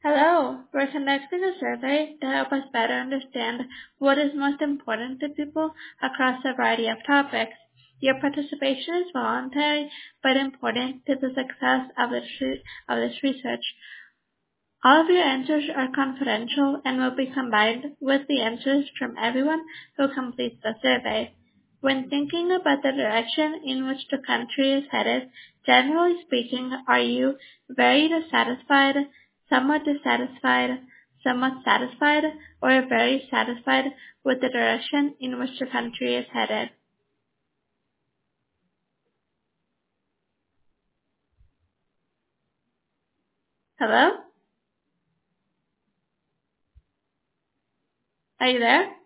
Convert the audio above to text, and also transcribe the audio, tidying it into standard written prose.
Hello, we're conducting a survey to help us better understand what is most important to people across a variety of topics. Your participation is voluntary but important to the success of this research. All of your answers are confidential and will be combined with the answers from everyone who completes the survey. When thinking about the direction in which the country is headed, generally speaking, are you very dissatisfied, somewhat dissatisfied, somewhat satisfied, or very satisfied with the direction in which the country is headed? Hello? Are you there?